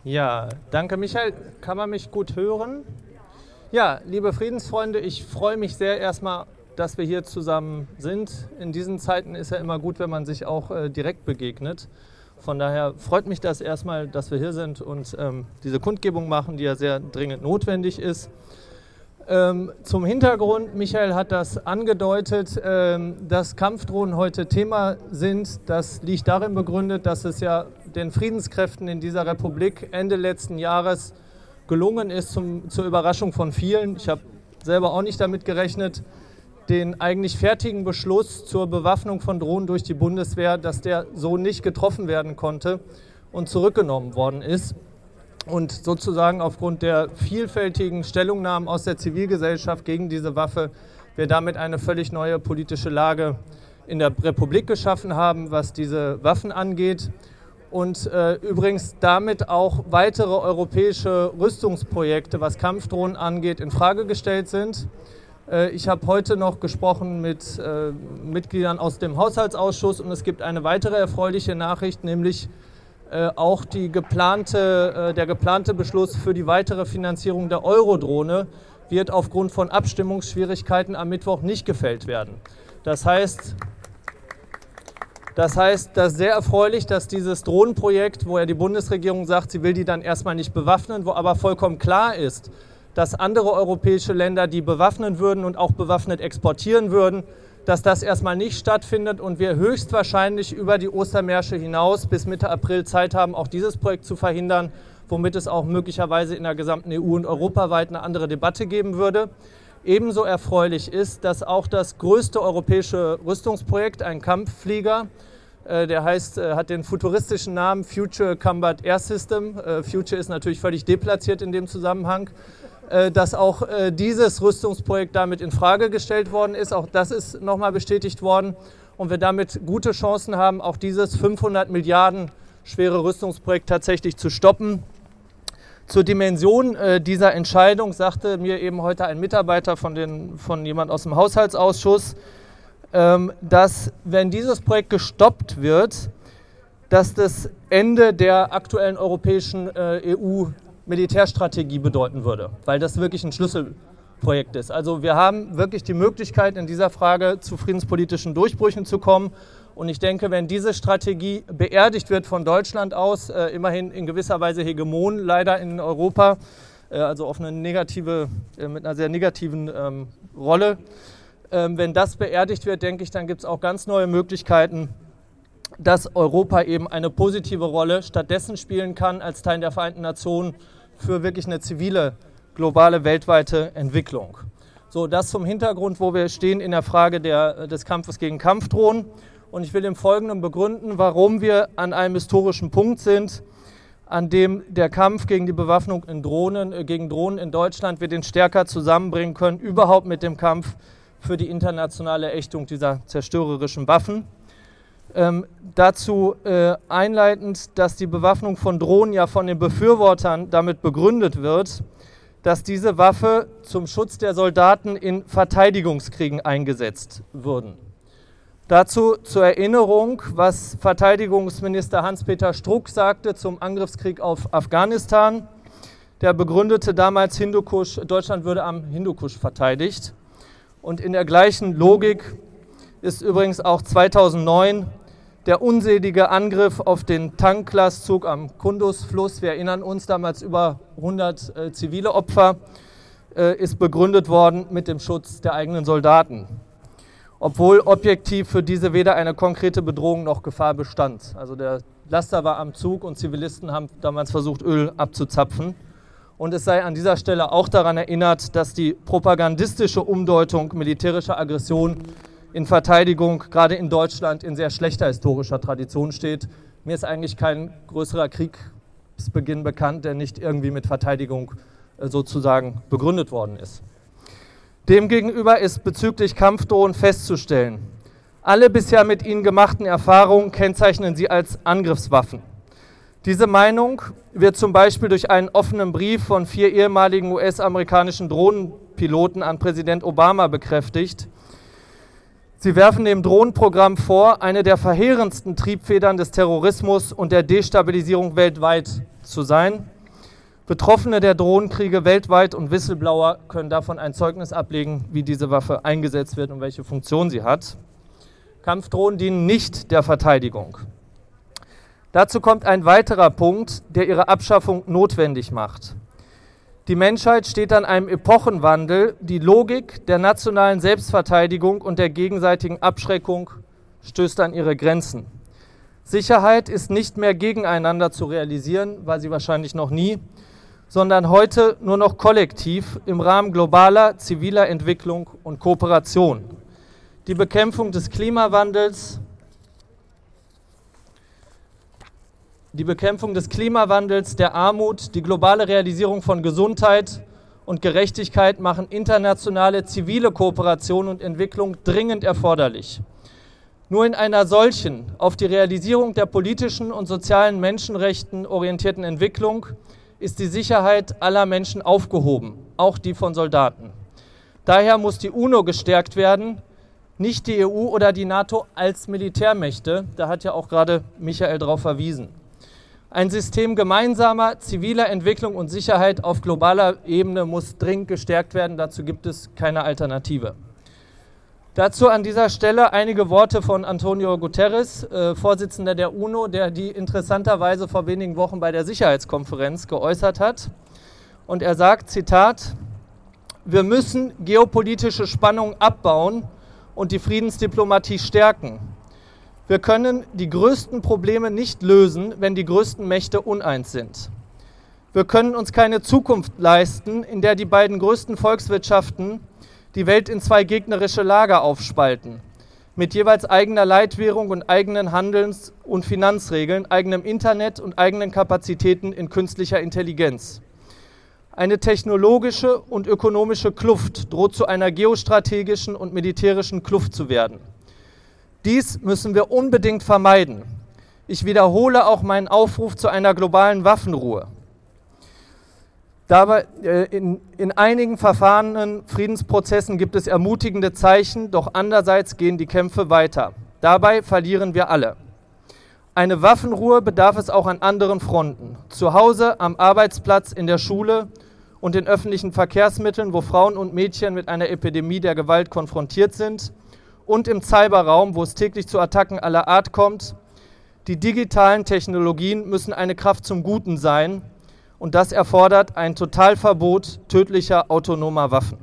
Ja, danke Michael. Kann man mich gut hören? Ja, liebe Friedensfreunde, ich freue mich sehr erstmal, dass wir hier zusammen sind. In diesen Zeiten ist ja immer gut, wenn man sich auch direkt begegnet. Von daher freut mich das erstmal, dass wir hier sind und diese Kundgebung machen, die ja sehr dringend notwendig ist. Zum Hintergrund, Michael hat das angedeutet, dass Kampfdrohnen heute Thema sind. Das liegt darin begründet, dass es ja den Friedenskräften in dieser Republik Ende letzten Jahres gelungen ist, zur Überraschung von vielen, ich habe selber auch nicht damit gerechnet, den eigentlich fertigen Beschluss zur Bewaffnung von Drohnen durch die Bundeswehr, dass der so nicht getroffen werden konnte und zurückgenommen worden ist. Und sozusagen aufgrund der vielfältigen Stellungnahmen aus der Zivilgesellschaft gegen diese Waffe wir damit eine völlig neue politische Lage in der Republik geschaffen haben, was diese Waffen angeht. Und übrigens damit auch weitere europäische Rüstungsprojekte, was Kampfdrohnen angeht, in Frage gestellt sind. Ich habe heute noch gesprochen mit Mitgliedern aus dem Haushaltsausschuss und es gibt eine weitere erfreuliche Nachricht, nämlich auch der geplante Beschluss für die weitere Finanzierung der Eurodrohne wird aufgrund von Abstimmungsschwierigkeiten am Mittwoch nicht gefällt werden. Das heißt, das ist sehr erfreulich, dass dieses Drohnenprojekt, wo ja die Bundesregierung sagt, sie will die dann erstmal nicht bewaffnen, wo aber vollkommen klar ist, dass andere europäische Länder die bewaffnen würden und auch bewaffnet exportieren würden, dass das erstmal nicht stattfindet und wir höchstwahrscheinlich über die Ostermärsche hinaus bis Mitte April Zeit haben, auch dieses Projekt zu verhindern, womit es auch möglicherweise in der gesamten EU und europaweit eine andere Debatte geben würde. Ebenso erfreulich ist, dass auch das größte europäische Rüstungsprojekt, ein Kampfflieger, der hat den futuristischen Namen Future Combat Air System, Future ist natürlich völlig deplatziert in dem Zusammenhang, dass auch dieses Rüstungsprojekt damit in Frage gestellt worden ist. Auch das ist nochmal bestätigt worden und wir damit gute Chancen haben, auch dieses 500 Milliarden schwere Rüstungsprojekt tatsächlich zu stoppen. Zur Dimension dieser Entscheidung sagte mir eben heute ein Mitarbeiter von jemand aus dem Haushaltsausschuss, dass wenn dieses Projekt gestoppt wird, dass das Ende der aktuellen europäischen EU-Militärstrategie bedeuten würde, weil das wirklich ein Schlüsselprojekt ist. Also wir haben wirklich die Möglichkeit, in dieser Frage zu friedenspolitischen Durchbrüchen zu kommen. Und ich denke, wenn diese Strategie beerdigt wird von Deutschland aus, immerhin in gewisser Weise Hegemon leider in Europa, also auf eine negative, mit einer sehr negativen Rolle, wenn das beerdigt wird, denke ich, dann gibt es auch ganz neue Möglichkeiten, dass Europa eben eine positive Rolle stattdessen spielen kann als Teil der Vereinten Nationen für wirklich eine zivile, globale, weltweite Entwicklung. So, das zum Hintergrund, wo wir stehen in der Frage des Kampfes gegen Kampfdrohnen. Und ich will im Folgenden begründen, warum wir an einem historischen Punkt sind, an dem der Kampf gegen die Bewaffnung gegen Drohnen in Deutschland wir den stärker zusammenbringen können, überhaupt mit dem Kampf für die internationale Ächtung dieser zerstörerischen Waffen. Dazu einleitend, dass die Bewaffnung von Drohnen ja von den Befürwortern damit begründet wird, dass diese Waffe zum Schutz der Soldaten in Verteidigungskriegen eingesetzt würden. Dazu zur Erinnerung, was Verteidigungsminister Hans-Peter Struck sagte zum Angriffskrieg auf Afghanistan. Der begründete damals, Deutschland würde am Hindukusch verteidigt. Und in der gleichen Logik ist übrigens auch 2009 der unselige Angriff auf den Tanklastzug am Kunduz-Fluss, wir erinnern uns, damals über 100 zivile Opfer, ist begründet worden mit dem Schutz der eigenen Soldaten. Obwohl objektiv für diese weder eine konkrete Bedrohung noch Gefahr bestand. Also der Laster war am Zug und Zivilisten haben damals versucht, Öl abzuzapfen. Und es sei an dieser Stelle auch daran erinnert, dass die propagandistische Umdeutung militärischer Aggression in Verteidigung, gerade in Deutschland, in sehr schlechter historischer Tradition steht. Mir ist eigentlich kein größerer Kriegsbeginn bekannt, der nicht irgendwie mit Verteidigung sozusagen begründet worden ist. Demgegenüber ist bezüglich Kampfdrohnen festzustellen, alle bisher mit ihnen gemachten Erfahrungen kennzeichnen sie als Angriffswaffen. Diese Meinung wird zum Beispiel durch einen offenen Brief von 4 ehemaligen US-amerikanischen Drohnenpiloten an Präsident Obama bekräftigt. Sie werfen dem Drohnenprogramm vor, eine der verheerendsten Triebfedern des Terrorismus und der Destabilisierung weltweit zu sein. Betroffene der Drohnenkriege weltweit und Whistleblower können davon ein Zeugnis ablegen, wie diese Waffe eingesetzt wird und welche Funktion sie hat. Kampfdrohnen dienen nicht der Verteidigung. Dazu kommt ein weiterer Punkt, der ihre Abschaffung notwendig macht. Die Menschheit steht an einem Epochenwandel. Die Logik der nationalen Selbstverteidigung und der gegenseitigen Abschreckung stößt an ihre Grenzen. Sicherheit ist nicht mehr gegeneinander zu realisieren, war sie wahrscheinlich noch nie, sondern heute nur noch kollektiv im Rahmen globaler ziviler Entwicklung und Kooperation. Die Bekämpfung des Klimawandels, der Armut, die globale Realisierung von Gesundheit und Gerechtigkeit machen internationale zivile Kooperation und Entwicklung dringend erforderlich. Nur in einer solchen, auf die Realisierung der politischen und sozialen Menschenrechten orientierten Entwicklung ist die Sicherheit aller Menschen aufgehoben, auch die von Soldaten. Daher muss die UNO gestärkt werden, nicht die EU oder die NATO als Militärmächte. Da hat ja auch gerade Michael darauf verwiesen. Ein System gemeinsamer ziviler Entwicklung und Sicherheit auf globaler Ebene muss dringend gestärkt werden. Dazu gibt es keine Alternative. Dazu an dieser Stelle einige Worte von Antonio Guterres, Vorsitzender der UNO, der die interessanterweise vor wenigen Wochen bei der Sicherheitskonferenz geäußert hat. Und er sagt, Zitat, wir müssen geopolitische Spannungen abbauen und die Friedensdiplomatie stärken. Wir können die größten Probleme nicht lösen, wenn die größten Mächte uneins sind. Wir können uns keine Zukunft leisten, in der die beiden größten Volkswirtschaften die Welt in zwei gegnerische Lager aufspalten, mit jeweils eigener Leitwährung und eigenen Handels- und Finanzregeln, eigenem Internet und eigenen Kapazitäten in künstlicher Intelligenz. Eine technologische und ökonomische Kluft droht zu einer geostrategischen und militärischen Kluft zu werden. Dies müssen wir unbedingt vermeiden. Ich wiederhole auch meinen Aufruf zu einer globalen Waffenruhe. Dabei, in einigen verfahrenen Friedensprozessen gibt es ermutigende Zeichen, doch andererseits gehen die Kämpfe weiter. Dabei verlieren wir alle. Eine Waffenruhe bedarf es auch an anderen Fronten. Zu Hause, am Arbeitsplatz, in der Schule und in öffentlichen Verkehrsmitteln, wo Frauen und Mädchen mit einer Epidemie der Gewalt konfrontiert sind, und im Cyberraum, wo es täglich zu Attacken aller Art kommt. Die digitalen Technologien müssen eine Kraft zum Guten sein. Und das erfordert ein Totalverbot tödlicher autonomer Waffen.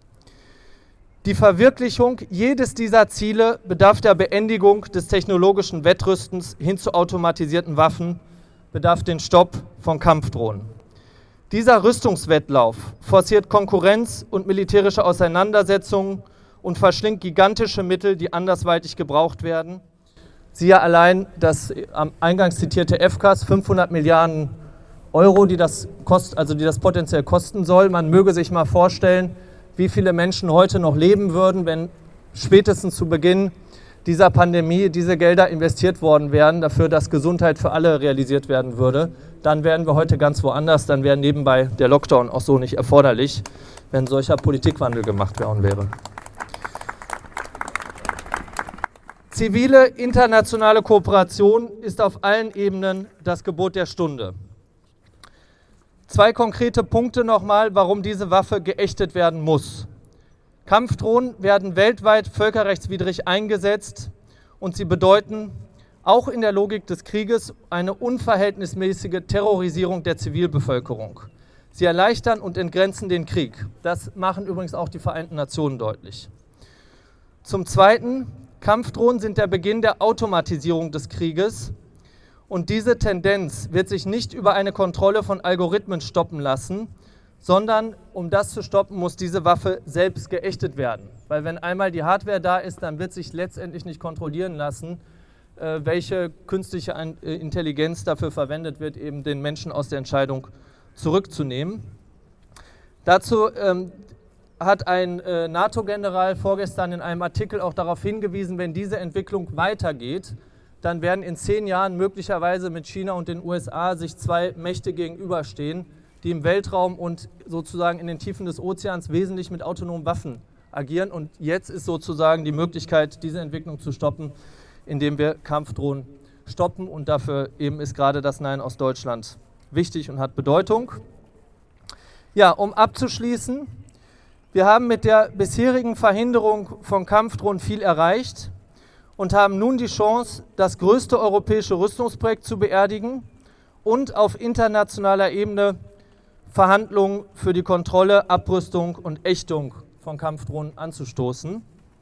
Die Verwirklichung jedes dieser Ziele bedarf der Beendigung des technologischen Wettrüstens hin zu automatisierten Waffen, bedarf den Stopp von Kampfdrohnen. Dieser Rüstungswettlauf forciert Konkurrenz und militärische Auseinandersetzungen und verschlingt gigantische Mittel, die andersweitig gebraucht werden. Siehe allein das am Eingangs zitierte FCAS, 500 Milliarden Euro, die das potenziell kosten soll. Man möge sich mal vorstellen, wie viele Menschen heute noch leben würden, wenn spätestens zu Beginn dieser Pandemie diese Gelder investiert worden wären, dafür, dass Gesundheit für alle realisiert werden würde. Dann wären wir heute ganz woanders, dann wäre nebenbei der Lockdown auch so nicht erforderlich, wenn solcher Politikwandel gemacht worden wäre. Zivile internationale Kooperation ist auf allen Ebenen das Gebot der Stunde. Zwei konkrete Punkte nochmal, warum diese Waffe geächtet werden muss. Kampfdrohnen werden weltweit völkerrechtswidrig eingesetzt und sie bedeuten auch in der Logik des Krieges eine unverhältnismäßige Terrorisierung der Zivilbevölkerung. Sie erleichtern und entgrenzen den Krieg. Das machen übrigens auch die Vereinten Nationen deutlich. Zum Zweiten, Kampfdrohnen sind der Beginn der Automatisierung des Krieges. Und diese Tendenz wird sich nicht über eine Kontrolle von Algorithmen stoppen lassen, sondern um das zu stoppen, muss diese Waffe selbst geächtet werden. Weil wenn einmal die Hardware da ist, dann wird sich letztendlich nicht kontrollieren lassen, welche künstliche Intelligenz dafür verwendet wird, eben den Menschen aus der Entscheidung zurückzunehmen. Dazu hat ein NATO-General vorgestern in einem Artikel auch darauf hingewiesen, wenn diese Entwicklung weitergeht, dann werden in 10 Jahren möglicherweise mit China und den USA sich zwei Mächte gegenüberstehen, die im Weltraum und sozusagen in den Tiefen des Ozeans wesentlich mit autonomen Waffen agieren. Und jetzt ist sozusagen die Möglichkeit, diese Entwicklung zu stoppen, indem wir Kampfdrohnen stoppen. Und dafür eben ist gerade das Nein aus Deutschland wichtig und hat Bedeutung. Ja, um abzuschließen, wir haben mit der bisherigen Verhinderung von Kampfdrohnen viel erreicht und haben nun die Chance, das größte europäische Rüstungsprojekt zu beerdigen und auf internationaler Ebene Verhandlungen für die Kontrolle, Abrüstung und Ächtung von Kampfdrohnen anzustoßen.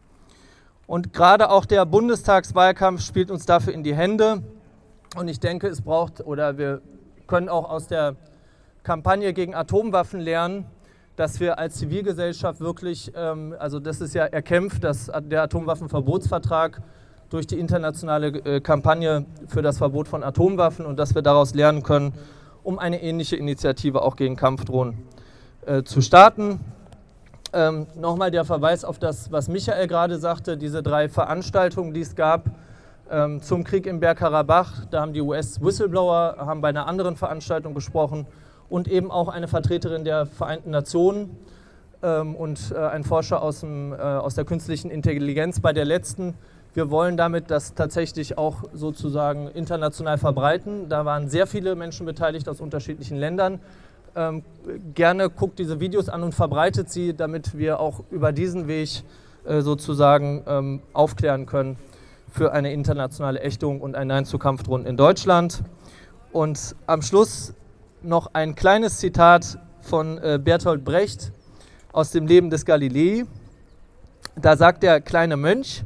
Und gerade auch der Bundestagswahlkampf spielt uns dafür in die Hände. Und ich denke, es braucht, oder wir können auch aus der Kampagne gegen Atomwaffen lernen, dass wir als Zivilgesellschaft wirklich, also das ist ja erkämpft, dass der Atomwaffenverbotsvertrag durch die internationale Kampagne für das Verbot von Atomwaffen und dass wir daraus lernen können, um eine ähnliche Initiative auch gegen Kampfdrohnen zu starten. Nochmal der Verweis auf das, was Michael gerade sagte, diese 3 Veranstaltungen, die es gab zum Krieg im Bergkarabach. Da haben die US-Whistleblower haben bei einer anderen Veranstaltung gesprochen und eben auch eine Vertreterin der Vereinten Nationen und ein Forscher aus der künstlichen Intelligenz bei der letzten. Wir wollen damit das tatsächlich auch sozusagen international verbreiten. Da waren sehr viele Menschen beteiligt aus unterschiedlichen Ländern. Gerne guckt diese Videos an und verbreitet sie, damit wir auch über diesen Weg sozusagen aufklären können für eine internationale Ächtung und ein Nein zu Kampfdrohnen in Deutschland. Und am Schluss noch ein kleines Zitat von Bertolt Brecht aus dem Leben des Galilei. Da sagt der kleine Mönch: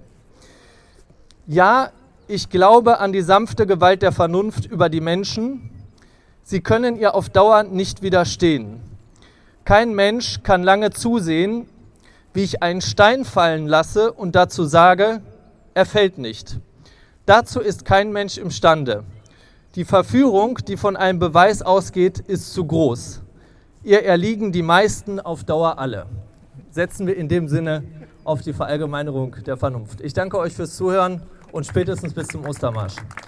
Ja, ich glaube an die sanfte Gewalt der Vernunft über die Menschen. Sie können ihr auf Dauer nicht widerstehen. Kein Mensch kann lange zusehen, wie ich einen Stein fallen lasse und dazu sage, er fällt nicht. Dazu ist kein Mensch imstande. Die Verführung, die von einem Beweis ausgeht, ist zu groß. Ihr erliegen die meisten auf Dauer alle. Setzen wir in dem Sinne auf die Verallgemeinerung der Vernunft. Ich danke euch fürs Zuhören und spätestens bis zum Ostermarsch.